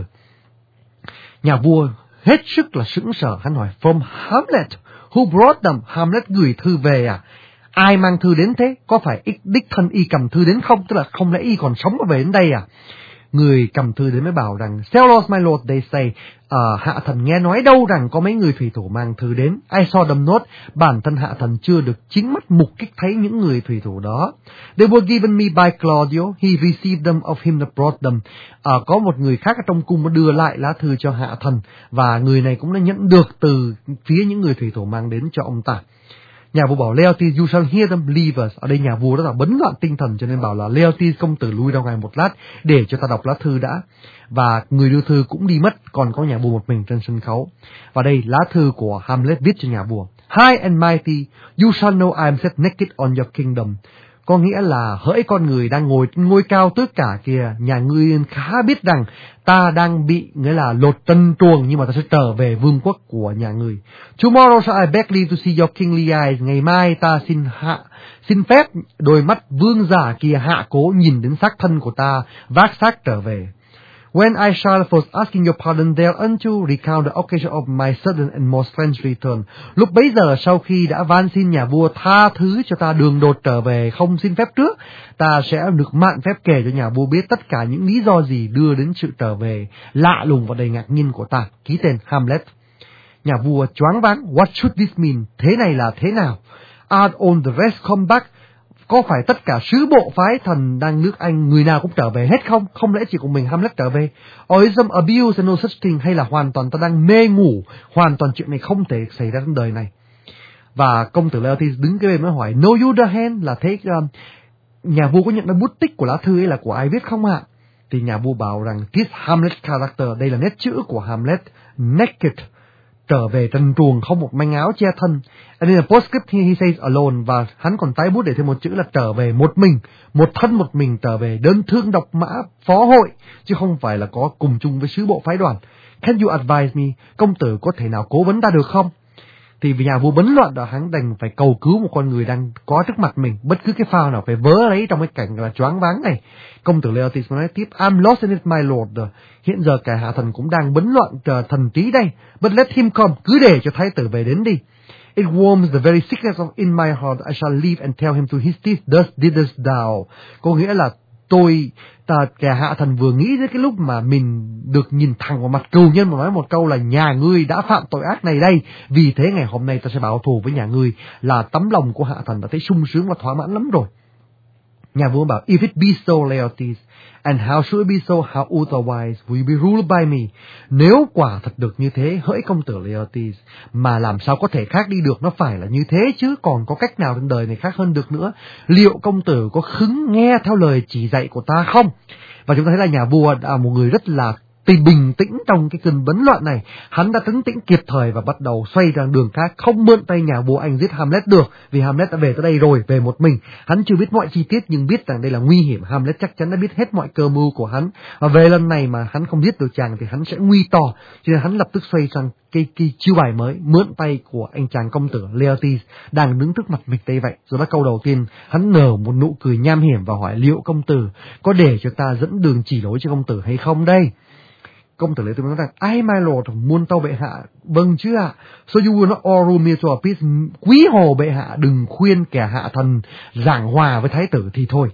Nhà vua hết sức là sững sờ, hắn hỏi from Hamlet. Who brought them? Hamlet gửi thư về à? Ai mang thư đến thế? Có phải đích thân y cầm thư đến không? Tức là không lẽ y còn sống mà về đến đây à? Người cầm thư đến mới bảo rằng Sellos my lord, they say, hạ thần nghe nói đâu rằng có mấy người thủy thủ mang thư đến. I saw them not. Bản thân hạ thần chưa được chính mắt mục kích thấy những người thủy thủ đó. They were given me by Claudio. He received them of him that brought them. Có một người khác ở trong cung đã đưa lại lá thư cho hạ thần, và người này cũng đã nhận được từ phía những người thủy thủ mang đến cho ông ta. Nhà vua bảo Laertes, you shall hear them, leave us. Ở đây nhà vua rất là bấn loạn tinh thần, cho nên bảo là Laertes công tử lui ra ngoài một lát để cho ta đọc lá thư đã. Và người đưa thư cũng đi mất, còn có nhà vua một mình trên sân khấu. Và đây lá thư của Hamlet viết cho nhà vua. High and mighty, you shall know I am set naked on your kingdom. có nghĩa là hỡi con người đang ngồi ngôi cao tước cả kìa, nhà ngươi khá biết rằng ta đang bị nghĩa là lột trần truồng, nhưng mà ta sẽ trở về vương quốc của nhà ngươi. Tomorrow shall I beg leave to see your kingly eyes. Ngày mai ta xin phép đôi mắt vương giả kia hạ cố nhìn đến xác thân của ta vác xác trở về. When I shall first asking your pardon thereunto recount the occasion of my sudden and most strange return. Lúc bấy giờ sau khi đã van xin nhà vua tha thứ cho ta đường đột trở về không xin phép trước, ta sẽ được mạn phép kể cho nhà vua biết tất cả những lý do gì đưa đến sự trở về lạ lùng và đầy ngạc nhiên của ta. Ký tên Hamlet. Nhà vua choáng váng. What should this mean? Thế này là thế nào? Are all the rest come back? Có phải tất cả sứ bộ phái thần đang nước Anh người nào cũng trở về hết không? Không lẽ chỉ của mình Hamlet trở về? Or is some abuse and no such thing? Hay là hoàn toàn ta đang mê ngủ, hoàn toàn chuyện này không thể xảy ra trong đời này? Và công tử Laertes đứng kế bên mới hỏi, No you the hand, là thế nhà vua có nhận được bút tích của lá thư ấy là của ai viết không ạ? Thì nhà vua bảo rằng this Hamlet character, đây là nét chữ của Hamlet, naked, trở về trần truồng không một manh áo che thân. And in a postscript he says alone, và hắn còn tái bút để thêm một chữ là trở về một mình, một thân một mình trở về, đơn thương độc mã phó hội, chứ không phải là có cùng chung với sứ bộ phái đoàn. Can you advise me? Công tử có thể nào cố vấn ta được không? Thì vì nhà vua bấn loạn đó, hắn đành phải cầu cứu một con người đang có trước mặt mình, bất cứ cái phao nào phải vớ lấy trong cái cảnh là choáng váng này. Công tử Laertes nói tiếp, I'm lost in it, my lord. Hiện giờ cả hạ thần cũng đang bấn loạn thần trí đây. But let him come, cứ để cho thái tử về đến đi. It warms the very sickness of in my heart. I shall leave and tell him to his teeth, thus didst thou. Có nghĩa là kẻ hạ thần vừa nghĩ đến cái lúc mà mình được nhìn thẳng vào mặt cừu nhân mà nói một câu là nhà ngươi đã phạm tội ác này đây, vì thế ngày hôm nay ta sẽ báo thù với nhà ngươi, là tấm lòng của hạ thần đã thấy sung sướng và thỏa mãn lắm rồi. Nhà vua bảo, if it be so, Laertes, and how should it be so, how otherwise will you be ruled by me? Nếu quả thật được như thế, hỡi công tử Laertes, mà làm sao có thể khác đi được, nó phải là như thế chứ, còn có cách nào trên đời này khác hơn được nữa. Liệu công tử có khứng nghe theo lời chỉ dạy của ta không? Và chúng ta thấy là nhà vua là một người rất là bình tĩnh trong cái cơn bấn loạn này. Hắn đã trấn tĩnh kịp thời và bắt đầu xoay sang đường khác, không mượn tay nhà vua Anh giết Hamlet được, vì Hamlet đã về tới đây rồi, về một mình. Hắn chưa biết mọi chi tiết nhưng biết rằng đây là nguy hiểm. Hamlet chắc chắn đã biết hết mọi cơ mưu của hắn, và về lần này mà hắn không giết được chàng thì hắn sẽ nguy to. Cho nên hắn lập tức xoay sang cái chiêu bài mới, mượn tay của anh chàng công tử Laertes đang đứng trước mặt mình đây vậy. Rồi bắt câu đầu tiên, hắn nở một nụ cười nham hiểm và hỏi, liệu công tử có để cho ta dẫn đường chỉ lối cho công tử hay không đây? Công tử Laertes nói rằng, ai my lord, muôn tâu bệ hạ, vâng chứ ạ. So you will not all rule me to a peace. Quý hồ bệ hạ đừng khuyên kẻ hạ thần giảng hòa với thái tử thì thôi.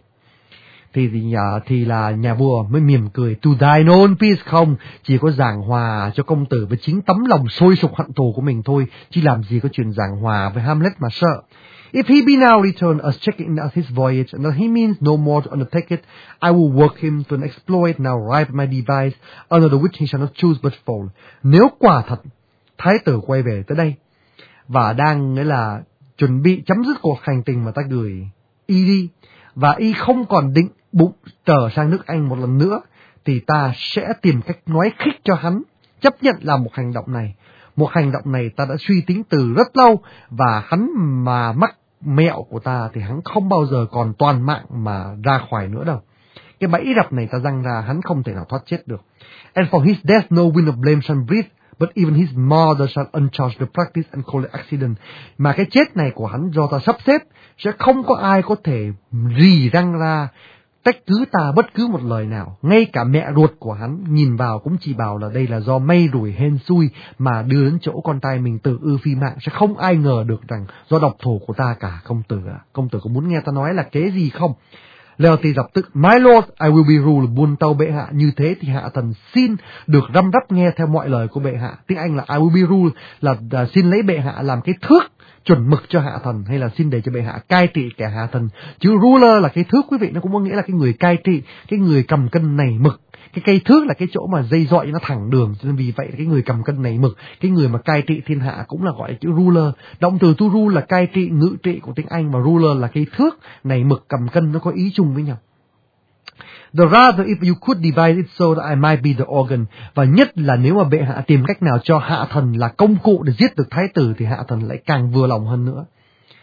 Thì là nhà vua mới mỉm cười, to thine own peace, không, chỉ có giảng hòa cho công tử với chính tấm lòng sôi sục hận thù của mình thôi, chứ làm gì có chuyện giảng hòa với Hamlet mà sợ. If he be now returned as checking out his voyage, and that he means no more to undertake it, I will work him to an exploit now ripe my device, under the which he shall not choose but fall. Nếu quả thật thái tử quay về tới đây và đang nghĩa là chuẩn bị chấm dứt cuộc hành trình mà ta gửi y đi, và y không còn định bụng trở sang nước Anh một lần nữa, thì ta sẽ tìm cách nói khích cho hắn chấp nhận làm một hành động này. Một hành động này ta đã suy tính từ rất lâu, và hắn mà mắc mẹo của ta thì hắn không bao giờ còn toàn mạng mà ra khỏi nữa đâu. Cái bẫy rập này ta răng ra, hắn không thể nào thoát chết được. And for his death no wind of blame shall breathe, but even his mother shall uncharge the practice and call it accident. Mà cái chết này của hắn do ta sắp xếp, sẽ không có ai có thể rì răng ra trách cứ ta bất cứ một lời nào. Ngay cả mẹ ruột của hắn nhìn vào cũng chỉ bảo là đây là do may rủi hên xui mà đưa đến chỗ con trai mình tự ư phi mạng. Sẽ không ai ngờ được rằng do độc thủ của ta cả. Công tử ạ, công tử có muốn nghe ta nói là kế gì không? Laertes lập tức, my lord, I will be ruled, buôn tâu bệ hạ. Như thế thì hạ thần xin được răm rắp nghe theo mọi lời của bệ hạ. Tiếng Anh là I will be ruled, là xin lấy bệ hạ làm cái thước chuẩn mực cho hạ thần, hay là xin để cho bệ hạ cai trị kẻ hạ thần. Chứ ruler là cái thước, quý vị, nó cũng có nghĩa là cái người cai trị, cái người cầm cân nảy mực. Cái cây thước là cái chỗ mà dây dọi nó thẳng đường, cho nên vì vậy cái người cầm cân nảy mực, cái người mà cai trị thiên hạ cũng là gọi là chữ ruler. Động từ to rule là cai trị, ngự trị của tiếng Anh, và ruler là cây thước nảy mực cầm cân, nó có ý chung với nhau. The rather if you could devise it so that I might be the organ. Và nhất là nếu mà bệ hạ tìm cách nào cho hạ thần là công cụ để giết được thái tử thì hạ thần lại càng vừa lòng hơn nữa.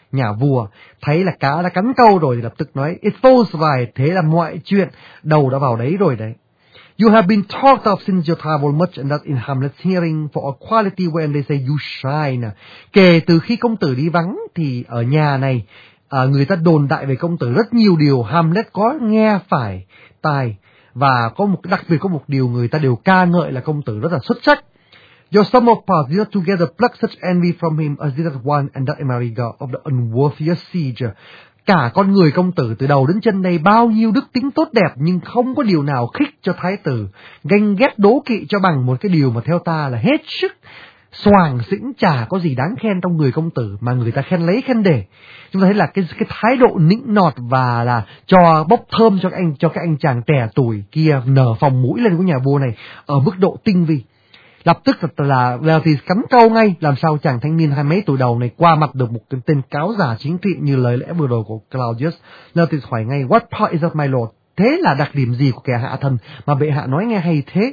Nhà vua thấy là cá đã cắn câu rồi thì lập tức nói it falls right, thế là mọi chuyện đầu đã vào đấy rồi đấy. You have been talked of since your travel much, and that in Hamlet's hearing for a quality when they say you shine. Kể từ khi công tử đi vắng thì ở nhà này người ta đồn đại về công tử rất nhiều điều. Hamlet có nghe phải tai, và đặc biệt có một điều người ta đều ca ngợi là công tử rất là xuất sắc. Your sum of parts did not together pluck such envy from him as did that one and that America of the unworthiest siege. Cả con người công tử từ đầu đến chân đây bao nhiêu đức tính tốt đẹp, nhưng không có điều nào khích cho thái tử ganh ghét đố kỵ cho bằng một cái điều mà theo ta là hết sức xoàng xĩnh, chả có gì đáng khen trong người công tử mà người ta khen lấy khen để. Chúng ta thấy là cái thái độ nịnh nọt và là cho bốc thơm cho các anh chàng trẻ tuổi kia nở phòng mũi lên của nhà vua này ở mức độ tinh vi. Lập tức là Laertes cắn câu ngay, làm sao chàng thanh niên 20 mấy tuổi đầu này qua mặt được một cái tên cáo giả chính trị như lời lẽ vừa rồi của Claudius. Laertes hỏi ngay, what part is of my lord? Thế là đặc điểm gì của kẻ hạ thần mà bệ hạ nói nghe hay thế?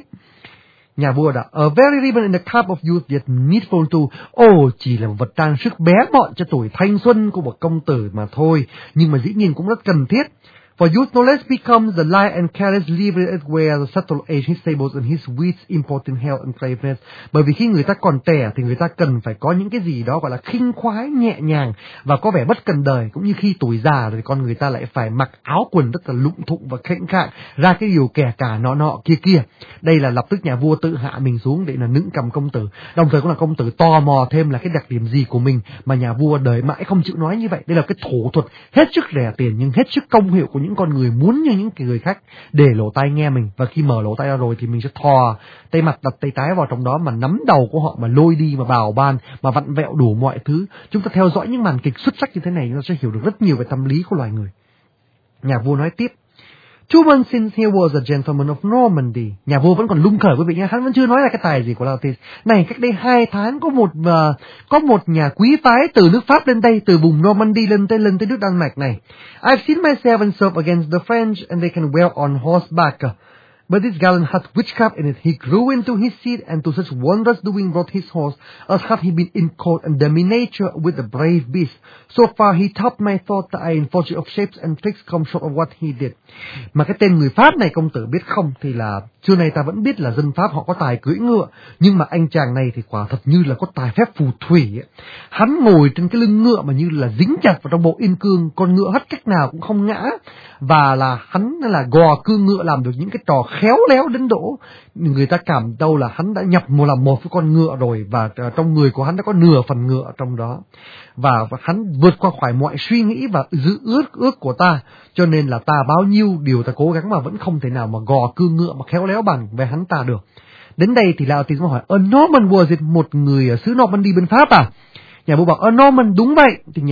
Nhà vua đã, a very ribbon in the cap of youth yet needful to. Chỉ là một vật trang sức bé mọn cho tuổi thanh xuân của một công tử mà thôi, nhưng mà dĩ nhiên cũng rất cần thiết. For youth no less becomes the light and careless lively where the subtle age his sables and his wits important health and craveness. Bởi vì khi người ta còn trẻ thì người ta cần phải có những cái gì đó gọi là khinh khoái, nhẹ nhàng và có vẻ bất cần đời, cũng như khi tuổi già rồi con người ta lại phải mặc áo quần rất là lụng thụng và khệnh khạng ra cái điều kẻ cả nọ kia. Đây là lập tức nhà vua tự hạ mình xuống để là nựng cầm công tử, đồng thời cũng là công tử tò mò thêm là cái đặc điểm gì của mình mà nhà vua đời mãi không chịu nói như vậy. Đây là cái thủ thuật hết sức rẻ tiền nhưng hết sức công hiệu của những con người muốn như những người khác để lỗ tai nghe mình, và khi mở lỗ tai ra rồi thì mình sẽ thò tay mặt đặt tay trái vào trong đó mà nắm đầu của họ mà lôi đi, mà bào ban, mà vặn vẹo đủ mọi thứ. Chúng ta theo dõi những màn kịch xuất sắc như thế này chúng ta sẽ hiểu được rất nhiều về tâm lý của loài người. Nhà vua nói tiếp, 2 months since he was a gentleman of Normandy. Nhà vua vẫn còn lung khởi quý vị nha, hắn vẫn chưa nói là cái tài gì của Laertes. Này, cách đây 2 tháng có một nhà quý phái từ nước Pháp lên đây, từ vùng Normandy lên tới nước Đan Mạch này. I've seen myself and served against the French, and they can wear on horseback. But this gallant had witchcraft in it. He grew into his seat, and to such wondrous doing brought his horse, as had he been in court and dominature with the brave beast. So far he topped my thought that I in fortune of shapes and tricks come short of what he did. Mà cái tên người Pháp này công tử biết không, thì là xưa nay ta vẫn biết là dân Pháp họ có tài cưỡi ngựa, nhưng mà anh chàng này thì quả thật như là có tài phép phù thủy ấy. Hắn ngồi trên cái lưng ngựa mà như là dính chặt vào trong bộ yên cương, con ngựa hất cách nào cũng không ngã, và là hắn là gò cương ngựa làm được những cái trò khéo léo đến độ người ta cảm đâu là hắn đã nhập làm một với con ngựa rồi, và trong người của hắn đã có nửa phần ngựa trong đó, và hắn vượt qua khỏi mọi suy nghĩ và dự ước của ta, cho nên là ta bao nhiêu điều ta cố gắng mà vẫn không thể nào mà gò cương ngựa mà khéo léo bằng về hắn ta được. Đến đây thì Laertes mới hỏi, a Norman was it, một người ở xứ Normandy bên Pháp à? Nhà vua bảo, a Norman, đúng vậy.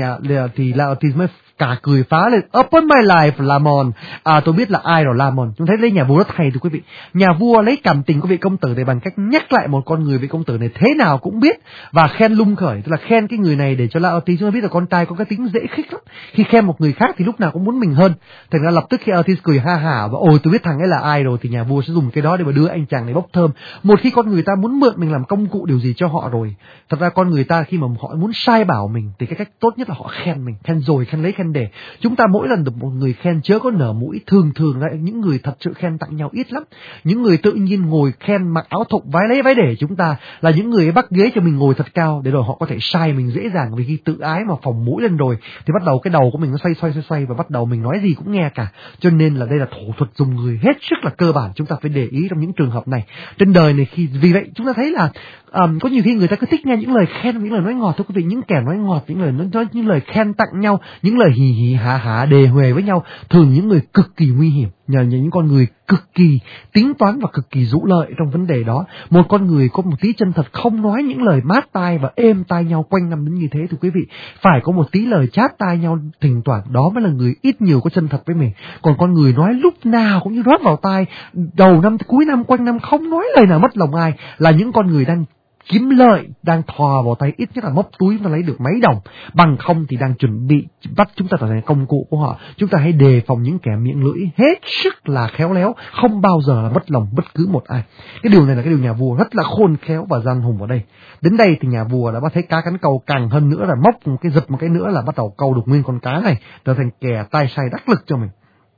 Thì Laertes mới cả cười phá lên, upon my life, Lamon. Tôi biết là ai rồi, Lamon. Chúng thấy lấy nhà vua rất hay thưa quý vị. Nhà vua lấy cảm tình của vị công tử này bằng cách nhắc lại một con người vị công tử này thế nào cũng biết, và khen lung khởi, tức là khen cái người này để cho Laertes chúng ta biết là con trai có cái tính dễ khích lắm. Khi khen một người khác thì lúc nào cũng muốn mình hơn. Thành ra lập tức khi Laertes cười ha hả và ôi tôi biết thằng ấy là ai rồi, thì nhà vua sẽ dùng cái đó để mà đưa anh chàng này bốc thơm. Một khi con người ta muốn mượn mình làm công cụ điều gì cho họ rồi, thật ra con người ta khi mà họ muốn sai bảo mình thì cái cách tốt nhất là họ khen mình, khen rồi khen lấy khen để. Chúng ta mỗi lần được một người khen chớ có nở mũi, thường là những người thật sự khen tặng nhau ít lắm. Những người tự nhiên ngồi khen mặc áo thụng vái lấy vái để chúng ta là những người bắt ghế cho mình ngồi thật cao để rồi họ có thể sai mình dễ dàng, vì khi tự ái mà phồng mũi lên rồi thì bắt đầu cái đầu của mình nó xoay và bắt đầu mình nói gì cũng nghe cả. Cho nên là đây là thủ thuật dùng người hết sức là cơ bản, chúng ta phải để ý trong những trường hợp này trên đời này. Vì vậy chúng ta thấy là có nhiều khi người ta cứ thích nghe những lời khen, những lời nói ngọt, thưa quý vị, những kẻ nói ngọt, những lời khen tặng nhau, những lời hì hì hả đề huề với nhau, thường những người cực kỳ nguy hiểm, nhờ những con người cực kỳ tính toán và cực kỳ rũ lợi trong vấn đề đó. Một con người có một tí chân thật, không nói những lời mát tai và êm tai nhau quanh năm đến như thế, thưa quý vị, phải có một tí lời chát tai nhau thỉnh thoảng, đó mới là người ít nhiều có chân thật với mình. Còn con người nói lúc nào cũng như rót vào tai, đầu năm cuối năm quanh năm không nói lời nào mất lòng ai, là những con người đang kiếm lợi, đang thò vào tay, ít nhất là móc túi và lấy được mấy đồng. Bằng không thì đang chuẩn bị bắt chúng ta trở thành công cụ của họ. Chúng ta hãy đề phòng những kẻ miệng lưỡi hết sức là khéo léo, không bao giờ là mất lòng bất cứ một ai. Cái điều này là cái điều nhà vua rất là khôn khéo và gian hùng ở đây. Đến đây thì nhà vua đã bắt thấy cá cắn câu, càng hơn nữa là móc một cái giật một cái nữa là bắt đầu câu được nguyên con cá này, trở thành kẻ tay sai đắc lực cho mình.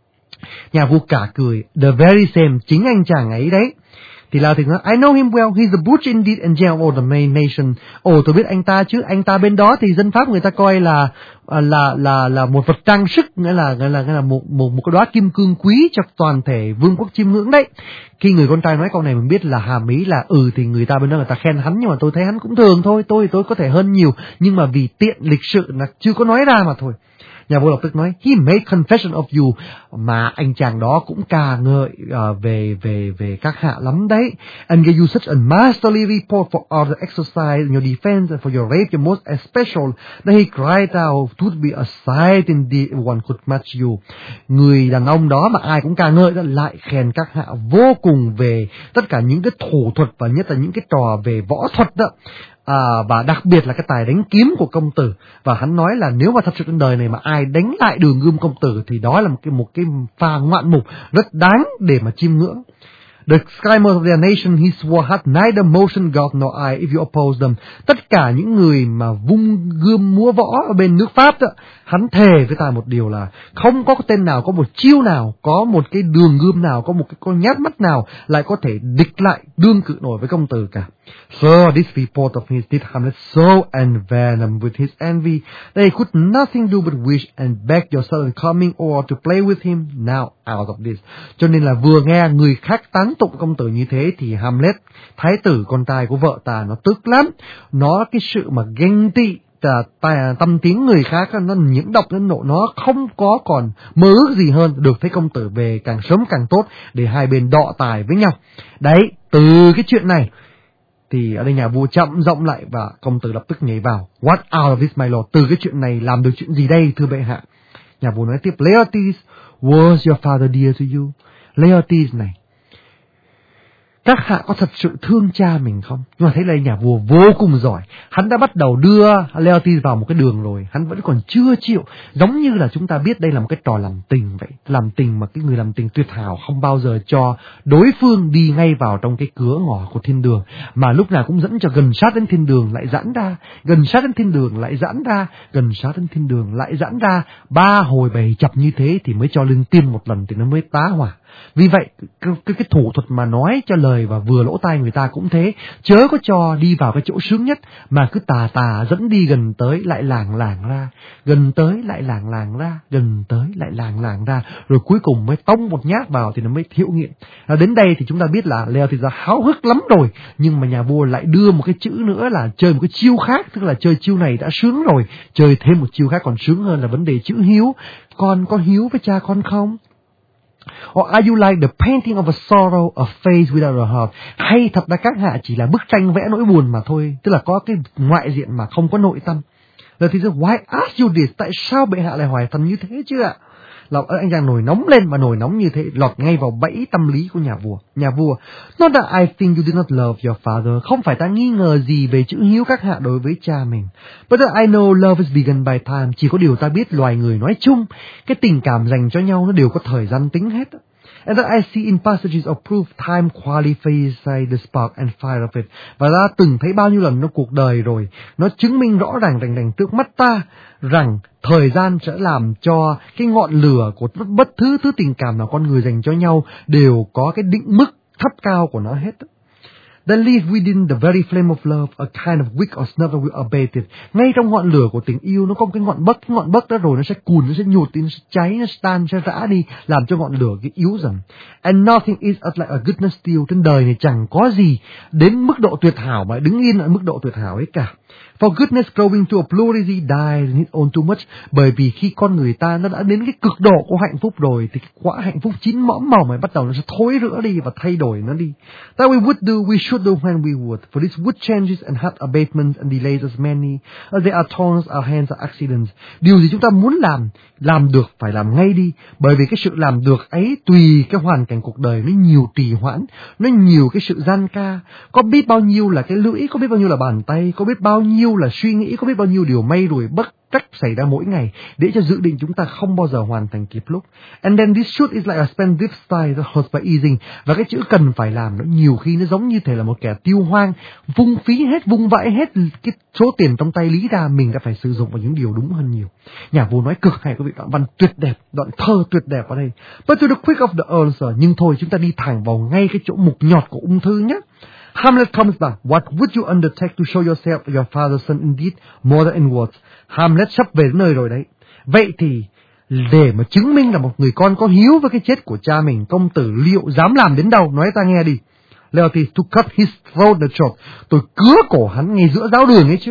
Nhà vua cả cười, the very same, chính anh chàng ấy đấy. Thì Lao thì nói, I know him well, he's a butch indeed and general of the main nation. Ồ, tôi biết anh ta chứ, anh ta bên đó thì dân Pháp người ta coi là một vật trang sức, nghĩa là một cái đóa kim cương quý cho toàn thể vương quốc chiêm ngưỡng đấy. Khi người con trai nói câu này mình biết là hàm ý là thì người ta bên đó người ta khen hắn, nhưng mà tôi thấy hắn cũng thường thôi, tôi có thể hơn nhiều, nhưng mà vì tiện lịch sự là chưa có nói ra mà thôi. Nhà vua lập tức nói, he made confession of you, mà anh chàng đó cũng ca ngợi về các hạ lắm đấy. And gave you such a masterly report for all the exercise in your defense and for your rape, your most especial, that he cried out, it would be a sight indeed if one could match you. Người đàn ông đó mà ai cũng ca ngợi đó lại khen các hạ vô cùng về tất cả những cái thủ thuật và nhất là những cái trò về võ thuật đó. Và đặc biệt là cái tài đánh kiếm của công tử. Và hắn nói là nếu mà thật sự trên đời này mà ai đánh lại Đường Gươm công tử thì đó là một cái pha ngoạn mục rất đáng để mà chiêm ngưỡng. The Skymers of their nation, he swore, had neither motion god nor eye if you oppose them. Tất cả những người mà vung gươm múa võ ở bên nước Pháp đó, hắn thề với ta một điều là không có tên nào, có một chiêu nào, có một cái đường gươm nào, có một cái con nhát mắt nào lại có thể địch lại đương cự nổi với công tử cả. So this report of his did Hamlet so envenom with his envy that he could nothing do but wish and beg your sudden coming or to play with him now out of this. Cho nên là vừa nghe người khác tán tụng công tử như thế thì Hamlet, thái tử con trai của vợ ta, nó tức lắm. Nó cái sự mà ganh tị tâm tiếng người khác, nó nhiễm độc đến nộ nó không có còn mơ ước gì hơn được thấy công tử về càng sớm càng tốt để hai bên đọ tài với nhau. Đấy, từ cái chuyện này thì ở đây nhà vua chậm giọng lại và công tử lập tức nhảy vào. What out of this my lord? Từ cái chuyện này làm được chuyện gì đây thưa bệ hạ? Nhà vua nói tiếp, Laertes, was your father dear to you? Laertes này, các hạ có thật sự thương cha mình không? Nhưng mà thấy là nhà vua vô cùng giỏi. Hắn đã bắt đầu đưa Laertes vào một cái đường rồi, hắn vẫn còn chưa chịu. Giống như là chúng ta biết đây là một cái trò làm tình vậy. Làm tình mà cái người làm tình tuyệt hảo không bao giờ cho đối phương đi ngay vào trong cái cửa ngõ của thiên đường, mà lúc nào cũng dẫn cho gần sát đến thiên đường lại giãn ra, gần sát đến thiên đường lại giãn ra, gần sát đến thiên đường lại giãn ra. 3 hồi 7 chập như thế thì mới cho lên tiên một lần thì nó mới tá hỏa. Vì vậy cái thủ thuật mà nói cho lời và vừa lỗ tai người ta cũng thế, chớ có cho đi vào cái chỗ sướng nhất mà cứ tà dẫn đi gần tới lại làng ra, gần tới lại làng ra, gần tới lại làng ra, rồi cuối cùng mới tông một nhát vào thì nó mới hiệu nghiệm. Đến đây thì chúng ta biết là Laertes ra háo hức lắm rồi, nhưng mà nhà vua lại đưa một cái chữ nữa là chơi một cái chiêu khác, tức là chơi chiêu này đã sướng rồi, chơi thêm một chiêu khác còn sướng hơn là vấn đề chữ hiếu. Con có hiếu với cha con không? Or are you like the painting of a sorrow, a face without a heart? Hay thật ra các hạ chỉ là bức tranh vẽ nỗi buồn mà thôi, tức là có cái ngoại diện mà không có nội tâm. Rồi thì why ask you this? Tại sao bệ hạ lại hỏi thần như thế chứ ạ? Là anh chàng nổi nóng lên, mà nổi nóng như thế lọt ngay vào bẫy tâm lý của nhà vua. Nhà vua, not that I think you did not love your father. Không phải ta nghi ngờ gì về chữ hiếu các hạ đối với cha mình. But I know love is begun by time. Chỉ có điều ta biết loài người nói chung, cái tình cảm dành cho nhau nó đều có thời gian tính hết. And that I see in passages of proof time qualifies the spark and fire of it. Và ta từng thấy bao nhiêu lần nó cuộc đời rồi, nó chứng minh rõ ràng rành trước mắt ta rằng thời gian sẽ làm cho cái ngọn lửa của bất thứ tình cảm nào con người dành cho nhau đều có cái định mức thấp cao của nó hết. Then live within the very flame of love, a kind of wick or snuff that will abate it. Ngay trong ngọn lửa của tình yêu nó có một cái ngọn bấc đó rồi nó sẽ cùn, nó sẽ nhụt, nó sẽ cháy, nó sẽ tan, nó sẽ rã đi, làm cho ngọn lửa cái yếu dần. And nothing is like a goodness still. Trên đời này chẳng có gì đến mức độ tuyệt hảo mà đứng yên ở mức độ tuyệt hảo ấy cả. For goodness growing to a plurality dies in its own too much. Bởi vì khi con người ta nó đã đến cái cực độ của hạnh phúc rồi thì cái quả hạnh phúc chín mõm màu mà bắt đầu nó sẽ thối rữa đi và thay đổi nó đi. That we would do, we should should do when we would. For this wood changes and heart abatements and delays as many as there are thorns our hands are accidents. Điều gì chúng ta muốn làm được phải làm ngay đi, bởi vì cái sự làm được ấy tùy cái hoàn cảnh cuộc đời nó nhiều trì hoãn, nó nhiều cái sự gian ca. Có biết bao nhiêu là cái lưỡi, có biết bao nhiêu là bàn tay, có biết bao nhiêu là suy nghĩ, có biết bao nhiêu điều may rủi bất trắc xảy ra mỗi ngày để cho dự định chúng ta không bao giờ hoàn thành kịp lúc. And then this should is like a spendthrift style that hurts by easing. Và cái chữ cần phải làm nó nhiều khi nó giống như thể là một kẻ tiêu hoang, vung phí hết, vung vãi hết cái số tiền trong tay, lý ra mình đã phải sử dụng vào những điều đúng hơn nhiều. Nhà vua nói cực hay, quý vị, đoạn văn tuyệt đẹp, đoạn thơ tuyệt đẹp ở đây. But to the quick of the ulcer, nhưng thôi chúng ta đi thẳng vào ngay cái chỗ mục nhọt của ung thư nhé. Hamlet comes back. What would you undertake to show yourself your father's son indeed more than in words? Hamlet sắp về đến nơi rồi đấy. Vậy thì để mà chứng minh là một người con có hiếu với cái chết của cha mình, công tử liệu dám làm đến đâu? Nói ta nghe đi. Leotis, to cut his throat the throat. Tôi cứa cổ hắn ngay giữa giáo đường ấy chứ.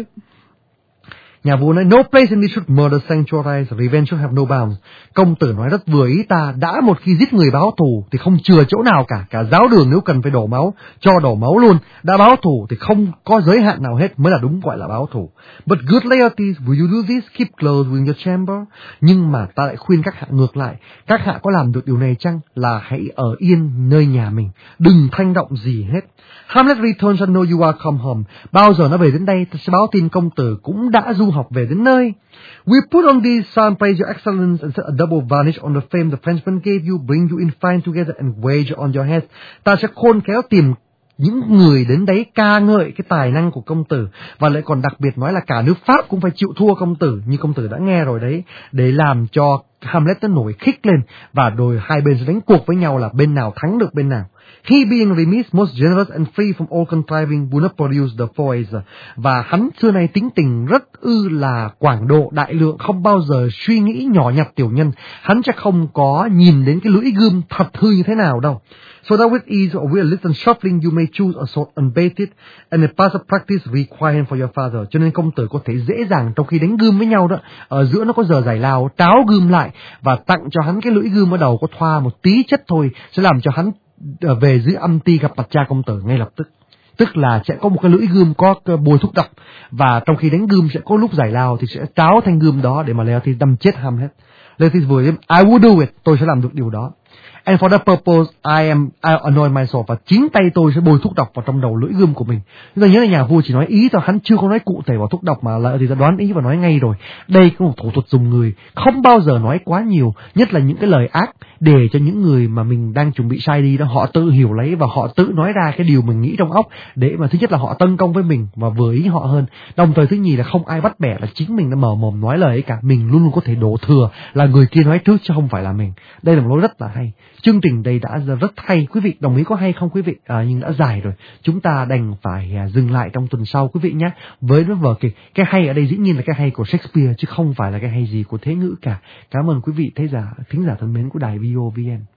Nhà vua nói, no place in this should murder sanctuaries, revenge should have no bounds. Công tử nói rất vừa ý ta, đã một khi giết người báo thù thì không chừa chỗ nào cả giáo đường nếu cần phải đổ máu, cho đổ máu luôn. Đã báo thù thì không có giới hạn nào hết mới là đúng gọi là báo thù. But good Laertes, will you do this? Keep close within your chamber. Nhưng mà ta lại khuyên các hạ ngược lại. Các hạ có làm được điều này chăng? Là hãy ở yên nơi nhà mình, đừng thanh động gì hết. Hamlet returns and know you are come home. Bao giờ nó về đến đây, ta sẽ báo tin công tử cũng đã du học về đến nơi. We put on these psalm praise your excellence and set a double varnish on the fame the Frenchman gave you, bring you in fine together and wager on your head. Ta sẽ khôn khéo tìm những người đến đấy ca ngợi cái tài năng của công tử, và lại còn đặc biệt nói là cả nước Pháp cũng phải chịu thua công tử, như công tử đã nghe rồi đấy, để làm cho Hamlet nó nổi khích lên, và rồi hai bên sẽ đánh cuộc với nhau là bên nào thắng được bên nào. He being remiss, most generous and free from all contriving, would not produce the foes. Và hắn xưa nay tính tình rất là quảng độ đại lượng, không bao giờ suy nghĩ nhỏ nhặt tiểu nhân. Hắn chắc không có nhìn đến cái lưỡi gươm thật hư như thế nào đâu. So that with ease or with a little shuffling you may choose a sword unbaited and a pass of practice required for your father. Cho nên công tử có thể dễ dàng trong khi đánh gươm với nhau đó, ở giữa nó có giờ giải lao, tráo gươm lại và tặng cho hắn cái lưỡi gươm ở đầu có thoa một tí chất thôi, sẽ làm cho hắn về dưới âm ti gặp mặt cha công tử ngay lập tức. Tức là sẽ có một cái lưỡi gươm có bôi thuốc độc, và trong khi đánh gươm sẽ có lúc giải lao thì sẽ tráo thanh gươm đó để mà Leotis đâm chết Hamlet. Leotis vừa I will do it, tôi sẽ làm được điều đó. And for that purpose I anoint myself, và chính tay tôi sẽ bôi thuốc độc vào trong đầu lưỡi gươm của mình. Chúng ta nhớ là nhà vua chỉ nói ý thôi, hắn chưa có nói cụ thể vào thuốc độc, mà lại thì ta đoán ý và nói ngay rồi. Đây có một thủ thuật dùng người, không bao giờ nói quá nhiều, nhất là những cái lời ác, để cho những người mà mình đang chuẩn bị sai đi đó, họ tự hiểu lấy và họ tự nói ra cái điều mình nghĩ trong óc, để mà thứ nhất là họ tấn công với mình và vừa ý họ hơn. Đồng thời thứ nhì là không ai bắt bẻ là chính mình đã mở mồm nói lời ấy cả, mình luôn luôn có thể đổ thừa là người kia nói trước chứ không phải là mình. Đây là một lối rất là hay. Chương trình đây đã rất hay, quý vị đồng ý có hay không quý vị? Nhưng đã dài rồi, chúng ta đành phải dừng lại trong tuần sau quý vị nhé. Với vở kịch, cái hay ở đây dĩ nhiên là cái hay của Shakespeare chứ không phải là cái hay gì của thế ngữ cả. Cảm ơn quý vị thính giả thân mến của đài VOVN.